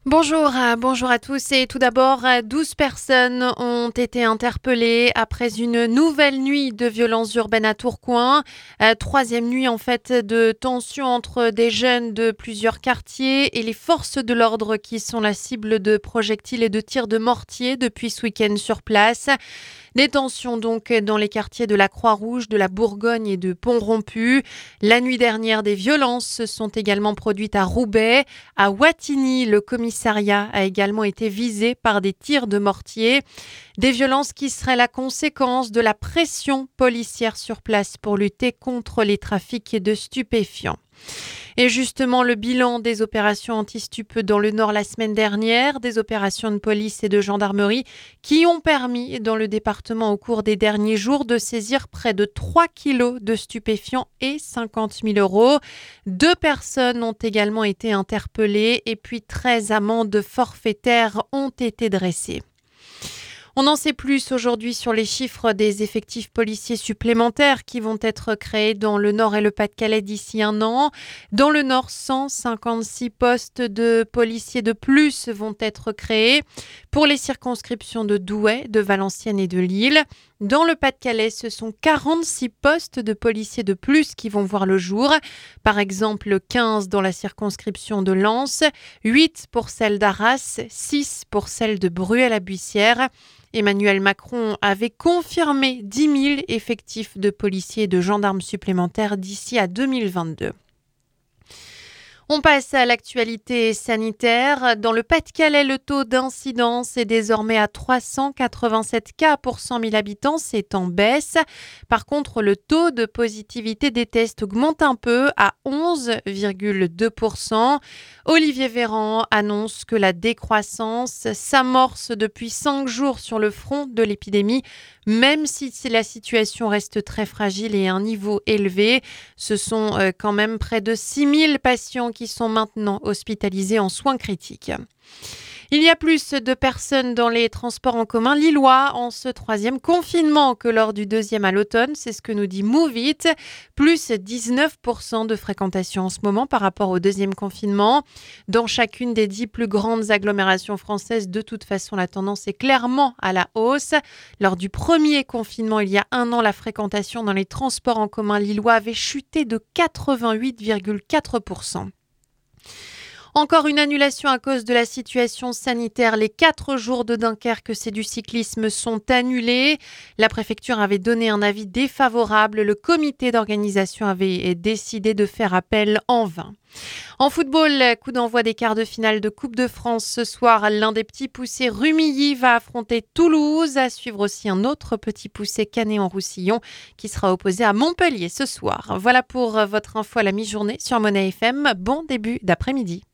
Bonjour à tous et tout d'abord, 12 personnes ont été interpellées après une nouvelle nuit de violences urbaines à Tourcoing. Troisième nuit en fait de tension entre des jeunes de plusieurs quartiers et les forces de l'ordre qui sont la cible de projectiles et de tirs de mortier depuis ce week-end sur place. Des tensions donc dans les quartiers de la Croix-Rouge, de la Bourgogne et de Pont-Rompu. La nuit dernière, des violences se sont également produites à Roubaix. À Wattignies, le commissariat a également été visé par des tirs de mortier. Des violences qui seraient la conséquence de la pression policière sur place pour lutter contre les trafics de stupéfiants. Et justement, le bilan des opérations anti-stup dans le Nord la semaine dernière, des opérations de police et de gendarmerie qui ont permis dans le département au cours des derniers jours de saisir près de 3 kilos de stupéfiants et 50 000 euros. 2 personnes ont également été interpellées et puis 13 amendes forfaitaires ont été dressées. On en sait plus aujourd'hui sur les chiffres des effectifs policiers supplémentaires qui vont être créés dans le Nord et le Pas-de-Calais d'ici un an. Dans le Nord, 156 postes de policiers de plus vont être créés pour les circonscriptions de Douai, de Valenciennes et de Lille. Dans le Pas-de-Calais, ce sont 46 postes de policiers de plus qui vont voir le jour. Par exemple, 15 dans la circonscription de Lens, 8 pour celle d'Arras, 6 pour celle de Bruay-la-Buissière. Emmanuel Macron avait confirmé 10 000 effectifs de policiers et de gendarmes supplémentaires d'ici à 2022. On passe à l'actualité sanitaire. Dans le Pas-de-Calais, le taux d'incidence est désormais à 387 cas pour 100 000 habitants. C'est en baisse. Par contre, le taux de positivité des tests augmente un peu à 11,2%. Olivier Véran annonce que la décroissance s'amorce depuis 5 jours sur le front de l'épidémie, même si la situation reste très fragile et à un niveau élevé. Ce sont quand même près de 6 000 patients qui sont maintenant hospitalisés en soins critiques. Il y a plus de personnes dans les transports en commun lillois en ce troisième confinement que lors du deuxième à l'automne. C'est ce que nous dit Moovit. Plus 19% de fréquentation en ce moment par rapport au deuxième confinement. Dans chacune des 10 plus grandes agglomérations françaises, de toute façon, la tendance est clairement à la hausse. Lors du premier confinement, il y a un an, la fréquentation dans les transports en commun lillois avait chuté de 88,4%. Encore une annulation à cause de la situation sanitaire. Les 4 jours de Dunkerque, c'est du cyclisme, sont annulés. La préfecture avait donné un avis défavorable. Le comité d'organisation avait décidé de faire appel en vain. En football, coup d'envoi des quarts de finale de Coupe de France ce soir. L'un des petits poussés Rumilly va affronter Toulouse. À suivre aussi un autre petit poussé Canet-en-Roussillon qui sera opposé à Montpellier ce soir. Voilà pour votre info à la mi-journée sur Monnaie FM. Bon début d'après-midi.